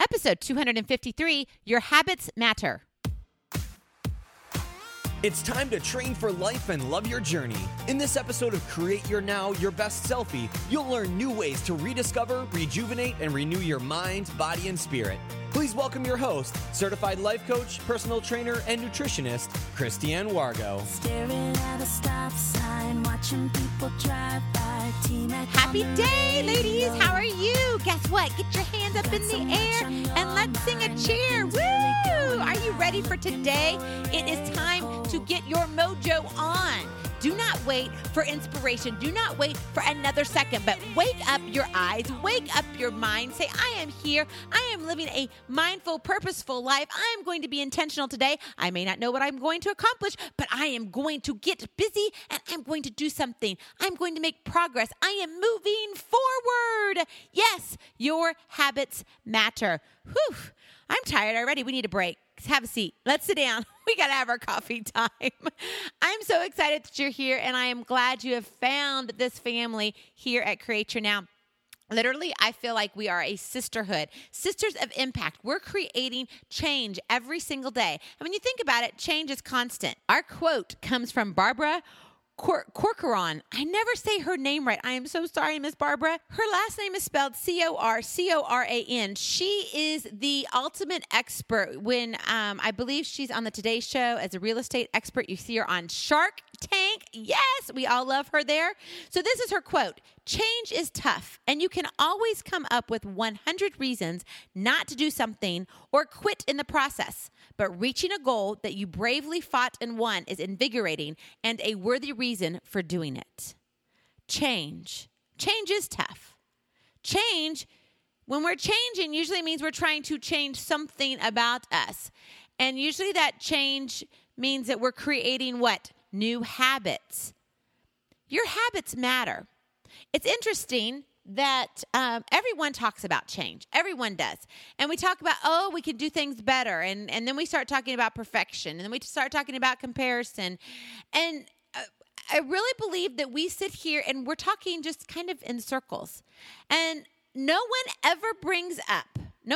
episode 253, Your Habits Matter. It's time to train for life and love your journey. In this episode of Create Your Now, Your Best Selfie, you'll learn new ways to rediscover, rejuvenate, and renew your mind, body, and spirit. Please welcome your host, certified life coach, personal trainer, and nutritionist, Christiane Wargo. Staring at a stop sign, watching people drive by. Happy day, ladies. How are you? Guess what? Get your hands up in the air and let's sing a cheer. Woo! Are you ready for today? It is time to get your mojo on. Do not wait for inspiration. Do not wait for another second, but wake up your eyes, wake up your mind. Say, I am here. I am living a mindful, purposeful life. I am going to be intentional today. I may not know what I'm going to accomplish, but I am going to get busy and I'm going to do something. I'm going to make progress. I am moving forward. Yes, your habits matter. Whew. I'm tired already. We need a break. Have a seat. Let's sit down. We got to have our coffee time. I'm so excited that you're here, and I am glad you have found this family here at Create Your Now. Literally, I feel like we are a sisterhood, sisters of impact. We're creating change every single day. And when you think about it, change is constant. Our quote comes from Barbara Corcoran. I never say her name right. I am so sorry, Miss Barbara. Her last name is spelled Corcoran. She is the ultimate expert when I believe she's on the Today Show as a real estate expert. You see her on Shark Tank. Yes, we all love her there. So this is her quote. Change is tough, and you can always come up with 100 reasons not to do something or quit in the process. But reaching a goal that you bravely fought and won is invigorating and a worthy reason for doing it. Change. Change is tough. Change, when we're changing, usually means we're trying to change something about us. And usually that change means that we're creating what? New habits. Your habits matter. It's interesting that everyone talks about change. Everyone does. And we talk about, we can do things better. And then we start talking about perfection. And then we start talking about comparison. And I really believe that we sit here and we're talking just kind of in circles. And no one ever brings up,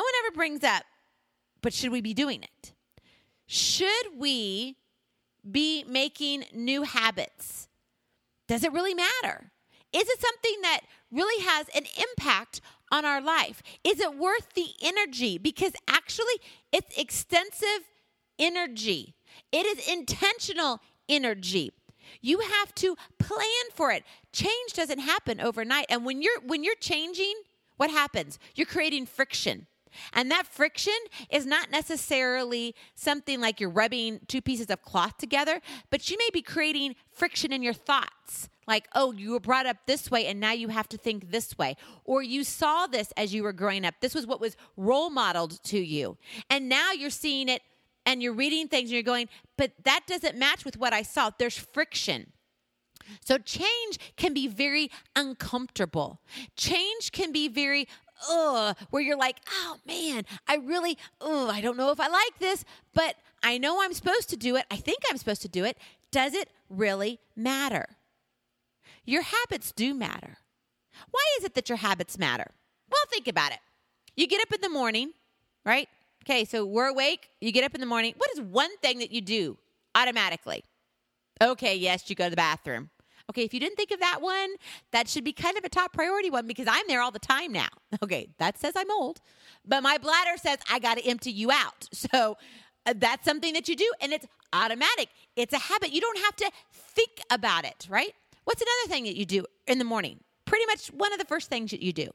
but should we be doing it? Should we be making new habits? Does it really matter? Is it something that really has an impact on our life? Is it worth the energy? Because actually, it's extensive energy. It is intentional energy. You have to plan for it. Change doesn't happen overnight. And when you're changing, what happens? You're creating friction. And that friction is not necessarily something like you're rubbing two pieces of cloth together, but you may be creating friction in your thoughts. Like, you were brought up this way and now you have to think this way. Or you saw this as you were growing up. This was what was role modeled to you. And now you're seeing it and you're reading things and you're going, but that doesn't match with what I saw. There's friction. So change can be very uncomfortable. Change can be very where you're like, oh man, I don't know if I like this, but I know I'm supposed to do it. I think I'm supposed to do it. Does it really matter? Your habits do matter. Why is it that your habits matter? Well, think about it. You get up in the morning, right? Okay, so we're awake. You get up in the morning. What is one thing that you do automatically? Okay, yes, you go to the bathroom. Okay, if you didn't think of that one, that should be kind of a top priority one because I'm there all the time now. Okay, that says I'm old, but my bladder says I got to empty you out. So that's something that you do, and it's automatic. It's a habit. You don't have to think about it, right? What's another thing that you do in the morning? Pretty much one of the first things that you do.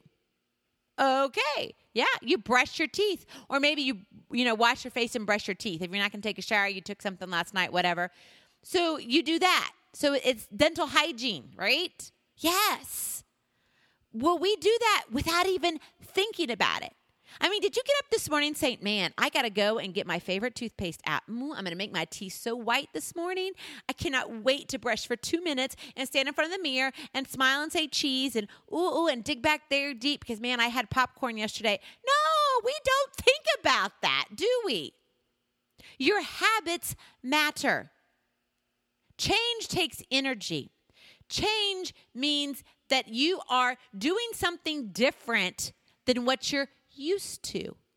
Okay, yeah, you brush your teeth, or maybe you wash your face and brush your teeth. If you're not going to take a shower, you took something last night, whatever. So you do that. So it's dental hygiene, right? Yes. Well, we do that without even thinking about it. I mean, did you get up this morning saying, man, I got to go and get my favorite toothpaste out. I'm going to make my teeth so white this morning. I cannot wait to brush for 2 minutes and stand in front of the mirror and smile and say cheese and ooh, and dig back there deep because, man, I had popcorn yesterday. No, we don't think about that, do we? Your habits matter. Change takes energy. Change means that you are doing something different than what you're used to.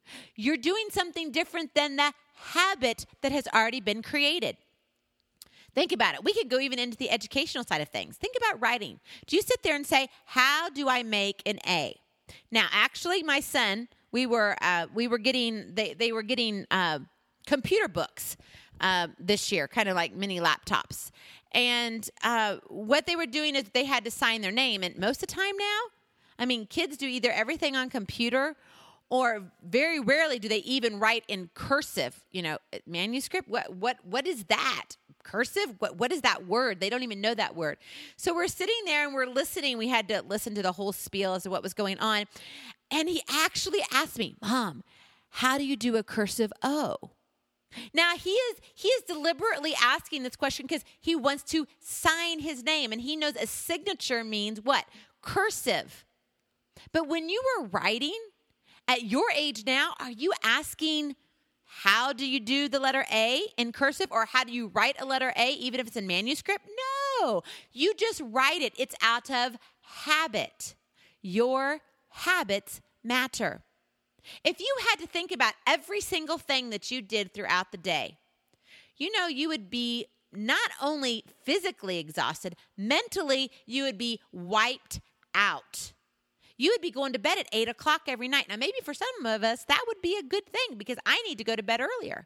You're doing something different than the habit that has already been created. Think about it. We could go even into the educational side of things. Think about writing. Do you sit there and say, how do I make an A? Now, actually, my son, they were getting computer books this year, kind of like mini laptops. And what they were doing is they had to sign their name. And most of the time now, I mean, kids do either everything on computer or very rarely do they even write in cursive, manuscript. What is that? Cursive? What is that word? They don't even know that word. So we're sitting there and we're listening. We had to listen to the whole spiel as to what was going on. And he actually asked me, Mom, how do you do a cursive O? Now, he is deliberately asking this question because he wants to sign his name. And he knows a signature means what? Cursive. But when you were writing, at your age now, are you asking, how do you do the letter A in cursive, or how do you write a letter A even if it's in manuscript? No, you just write it. It's out of habit. Your habits matter. If you had to think about every single thing that you did throughout the day, you would be not only physically exhausted, mentally, you would be wiped out. You would be going to bed at 8 o'clock every night. Now, maybe for some of us, that would be a good thing because I need to go to bed earlier.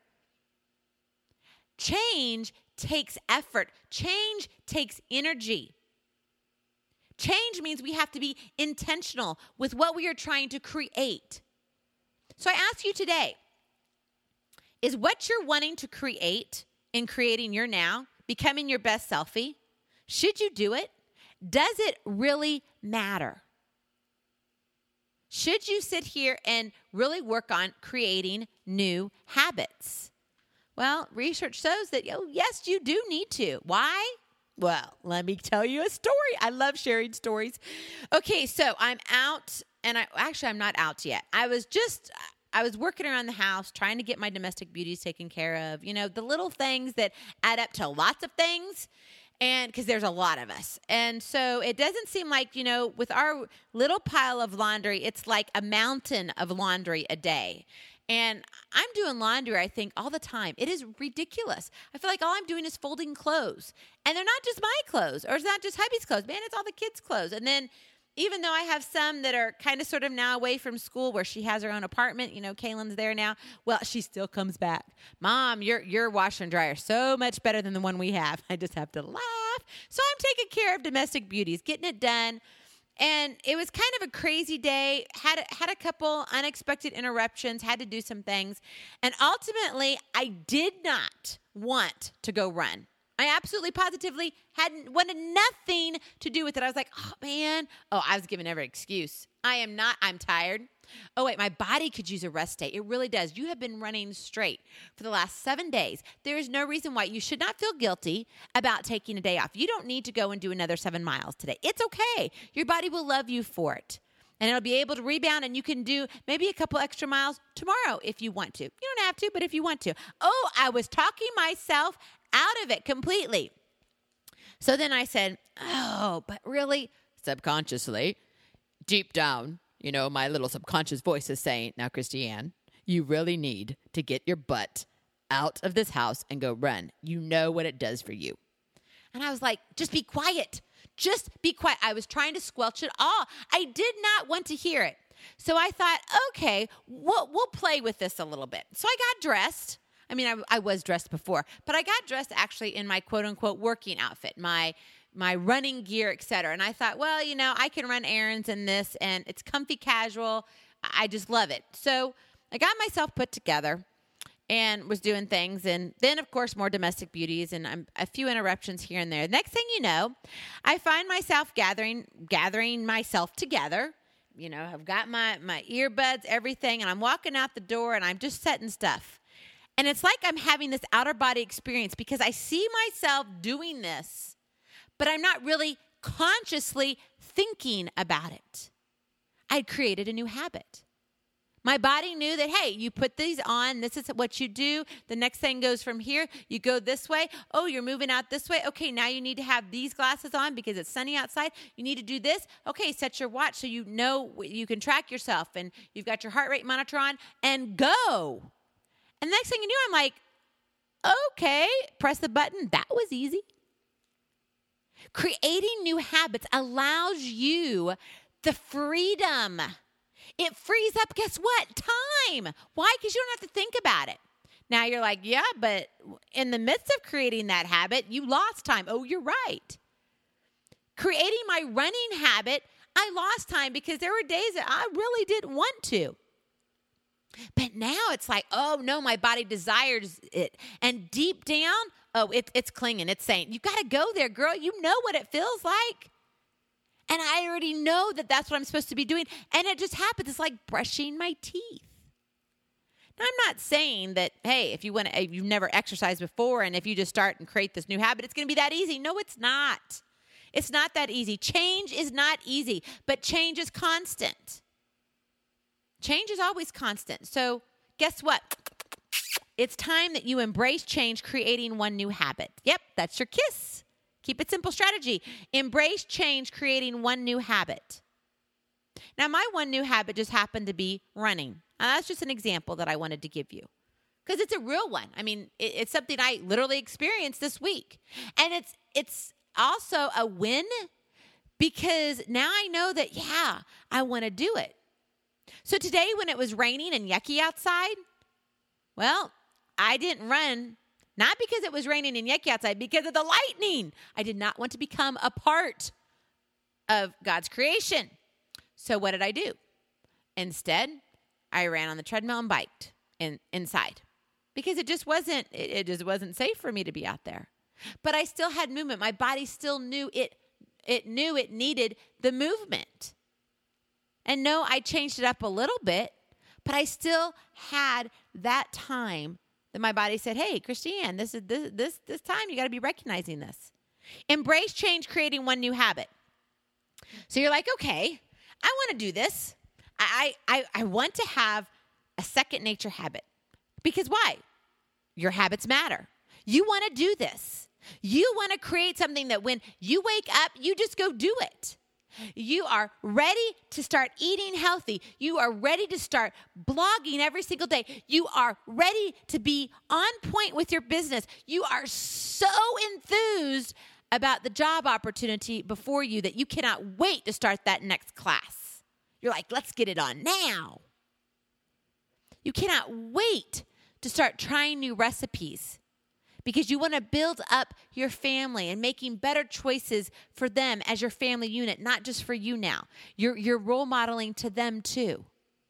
Change takes effort. Change takes energy. Change means we have to be intentional with what we are trying to create. So I ask you today, is what you're wanting to create in creating your now, becoming your best selfie? Should you do it? Does it really matter? Should you sit here and really work on creating new habits? Well, research shows that, yes, you do need to. Why? Well, let me tell you a story. I love sharing stories. Okay, so I'm out, and I'm not out yet. I was working around the house trying to get my domestic beauties taken care of. The little things that add up to lots of things. And because there's a lot of us. And so it doesn't seem like, with our little pile of laundry, it's like a mountain of laundry a day. And I'm doing laundry, I think, all the time. It is ridiculous. I feel like all I'm doing is folding clothes. And they're not just my clothes, or it's not just hubby's clothes. Man, it's all the kids' clothes. And then even though I have some that are kind of sort of now away from school where she has her own apartment, Kaylin's there now. Well, she still comes back. Mom, your washer and dryer is so much better than the one we have. I just have to laugh. So I'm taking care of domestic beauties, getting it done. And it was kind of a crazy day. Had a couple unexpected interruptions, had to do some things. And ultimately, I did not want to go run. I absolutely positively wanted nothing to do with it. I was like, oh, man. Oh, I was giving every excuse. I'm tired. Oh, wait, my body could use a rest day. It really does. You have been running straight for the last 7 days. There is no reason why you should not feel guilty about taking a day off. You don't need to go and do another 7 miles today. It's okay. Your body will love you for it. And it'll be able to rebound, and you can do maybe a couple extra miles tomorrow if you want to. You don't have to, but if you want to. Oh, I was talking myself out of it completely. So then I said, oh, but really, subconsciously, deep down, my little subconscious voice is saying, now, Christiane, you really need to get your butt out of this house and go run. You know what it does for you. And I was like, just be quiet. Just be quiet. I was trying to squelch it all. I did not want to hear it. So I thought, okay, we'll play with this a little bit. So I got dressed. I mean, I was dressed before, but I got dressed actually in my quote-unquote working outfit, my running gear, et cetera. And I thought, well, I can run errands in this, and it's comfy casual. I just love it. So I got myself put together and was doing things. And then, of course, more domestic beauties and a few interruptions here and there. Next thing you know, I find myself gathering myself together. I've got my earbuds, everything, and I'm walking out the door, and I'm just setting stuff. And it's like I'm having this outer body experience because I see myself doing this, but I'm not really consciously thinking about it. I'd created a new habit. My body knew that, hey, you put these on. This is what you do. The next thing goes from here. You go this way. Oh, you're moving out this way. Okay, now you need to have these glasses on because it's sunny outside. You need to do this. Okay, set your watch so you know you can track yourself, and you've got your heart rate monitor on, and go. And the next thing you knew, I'm like, okay, press the button. That was easy. Creating new habits allows you the freedom. It frees up, guess what? Time. Why? Because you don't have to think about it. Now you're like, yeah, but in the midst of creating that habit, you lost time. Oh, you're right. Creating my running habit, I lost time because there were days that I really didn't want to. But now it's like, oh, no, my body desires it. And deep down, oh, it's clinging. It's saying, you got to go there, girl. You know what it feels like. And I already know that that's what I'm supposed to be doing. And it just happens. It's like brushing my teeth. Now, I'm not saying that, hey, if you've never exercised before and if you just start and create this new habit, it's going to be that easy. No, it's not. It's not that easy. Change is not easy, but change is constant. Change is always constant. So guess what? It's time that you embrace change, creating one new habit. Yep, that's your KISS. Keep it simple strategy. Embrace change, creating one new habit. Now, my one new habit just happened to be running. And that's just an example that I wanted to give you because it's a real one. I mean, it's something I literally experienced this week. And it's also a win because now I know that, yeah, I want to do it. So today when it was raining and yucky outside, well, I didn't run. Not because it was raining and yucky outside, because of the lightning. I did not want to become a part of God's creation. So what did I do? Instead, I ran on the treadmill and biked inside because it just wasn't safe for me to be out there. But I still had movement. My body still knew it needed the movement. And no, I changed it up a little bit, but I still had that time that my body said, hey, Christiane, this time you got to be recognizing this. Embrace change, creating one new habit. So you're like, okay, I want to do this. I want to have a second nature habit. Because why? Your habits matter. You want to do this. You want to create something that when you wake up, you just go do it. You are ready to start eating healthy. You are ready to start blogging every single day. You are ready to be on point with your business. You are so enthused about the job opportunity before you that you cannot wait to start that next class. You're like, let's get it on now. You cannot wait to start trying new recipes because you want to build up your family and making better choices for them as your family unit, not just for you now. You're role modeling to them too.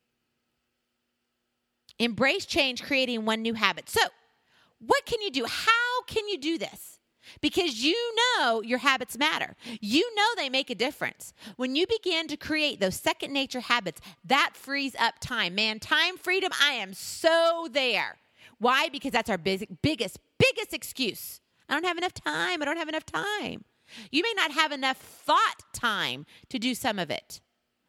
Embrace change, creating one new habit. So what can you do? How can you do this? Because you know your habits matter. You know they make a difference. When you begin to create those second nature habits, that frees up time. Man, time freedom, I am so there. Why? Because that's our biggest excuse. I don't have enough time. I don't have enough time. You may not have enough thought time to do some of it.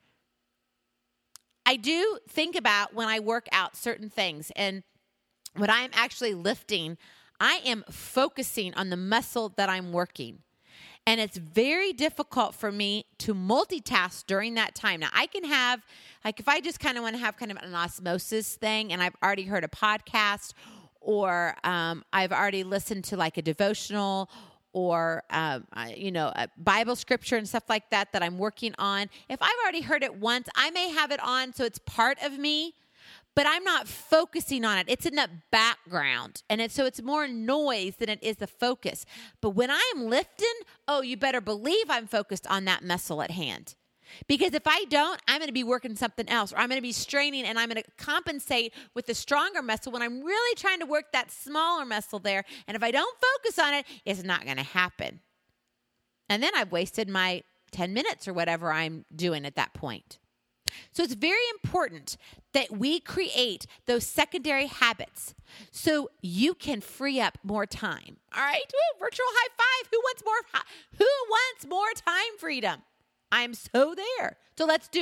I do think about when I work out certain things, and when I'm actually lifting, I am focusing on the muscle that I'm working. And it's very difficult for me to multitask during that time. Now, I can have, like, if I just kind of want to have kind of an osmosis thing, and I've already heard a podcast, or I've already listened to like a devotional, or, a Bible scripture and stuff like that I'm working on. If I've already heard it once, I may have it on so it's part of me, but I'm not focusing on it. It's in the background. And it's more noise than it is the focus. But when I'm lifting, oh, you better believe I'm focused on that muscle at hand. Because if I don't, I'm going to be working something else, or I'm going to be straining, and I'm going to compensate with the stronger muscle when I'm really trying to work that smaller muscle there. And if I don't focus on it, it's not going to happen. And then I've wasted my 10 minutes or whatever I'm doing at that point. So it's very important that we create those secondary habits so you can free up more time. All right? Woo, virtual high five. Who wants more time freedom? I'm so there. So let's do it.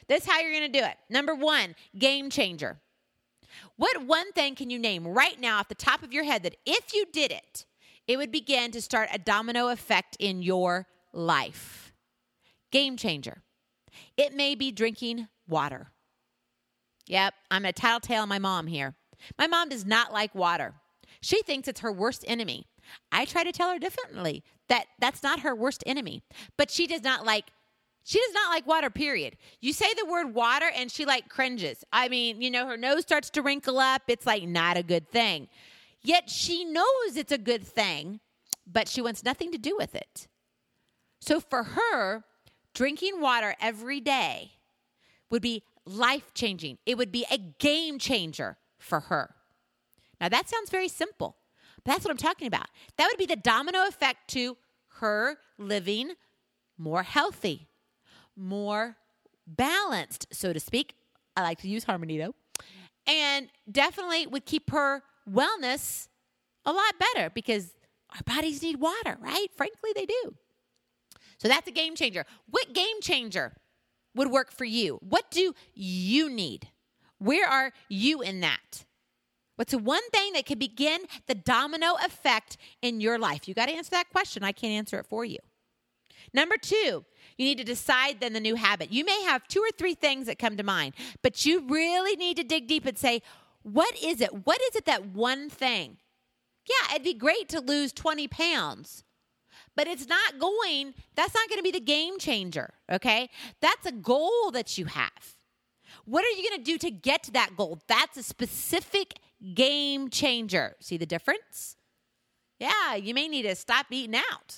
This is how you're going to do it. Number 1, game changer. What one thing can you name right now off the top of your head that if you did it, it would begin to start a domino effect in your life? Game changer. It may be drinking water. Yep, I'm a tattletale on my mom here. My mom does not like water. She thinks it's her worst enemy. I try to tell her differently that that's not her worst enemy. But she does not like water, period. You say the word water and she cringes. I mean, her nose starts to wrinkle up. It's not a good thing. Yet she knows it's a good thing, but she wants nothing to do with it. So for her, drinking water every day would be life-changing. It would be a game changer for her. Now, that sounds very simple, but that's what I'm talking about. That would be the domino effect to her living more healthy, more balanced, so to speak. I like to use harmony, though. And definitely would keep her wellness a lot better because our bodies need water, right? Frankly, they do. So that's a game changer. What game changer would work for you? What do you need? Where are you in that? What's the one thing that could begin the domino effect in your life? You got to answer that question. I can't answer it for you. Number 2, you need to decide then the new habit. You may have 2 or 3 things that come to mind, but you really need to dig deep and say, what is it? What is it, that one thing? Yeah, it'd be great to lose 20 pounds, but that's not going to be the game changer, okay? That's a goal that you have. What are you going to do to get to that goal? That's a specific game changer. See the difference? Yeah, you may need to stop eating out.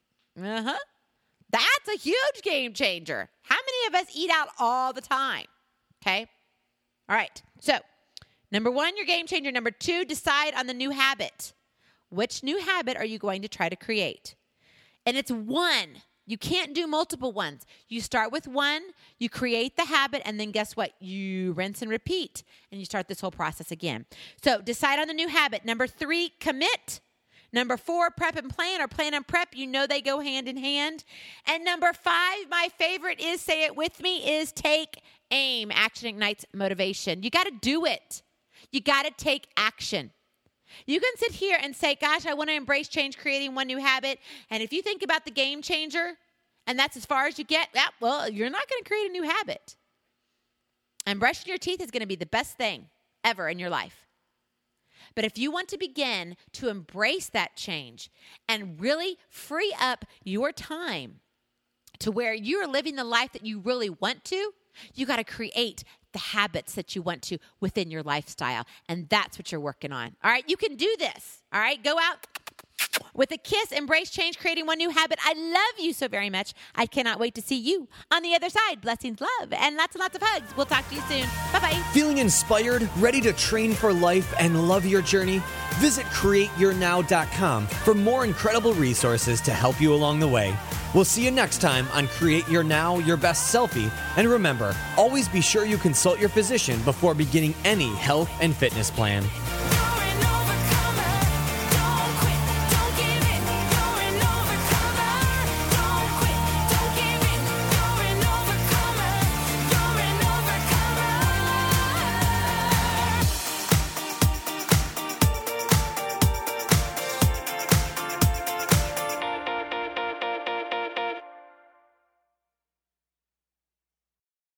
That's a huge game changer. How many of us eat out all the time? Okay? All right. So, number 1, your game changer. Number 2, decide on the new habit. Which new habit are you going to try to create? And it's one. You can't do multiple ones. You start with one, you create the habit, and then guess what? You rinse and repeat, and you start this whole process again. So decide on the new habit. Number 3, commit. Number 4, prep and plan, or plan and prep. You know they go hand in hand. And number 5, my favorite is, say it with me, is take aim. Action ignites motivation. You got to do it. You got to take action. You can sit here and say, gosh, I want to embrace change, creating one new habit. And if you think about the game changer, and that's as far as you get, well, you're not going to create a new habit. And brushing your teeth is going to be the best thing ever in your life. But if you want to begin to embrace that change and really free up your time to where you're living the life that you really want to, you got to create the habits that you want to within your lifestyle. And that's what you're working on. All right, you can do this. All right, go out with a kiss, embrace change, creating one new habit. I love you so very much. I cannot wait to see you on the other side. Blessings, love, and lots and lots of hugs. We'll talk to you soon. Bye-bye. Feeling inspired, ready to train for life and love your journey? Visit CreateYourNow.com for more incredible resources to help you along the way. We'll see you next time on Create Your Now, Your Best Selfie. And remember, always be sure you consult your physician before beginning any health and fitness plan.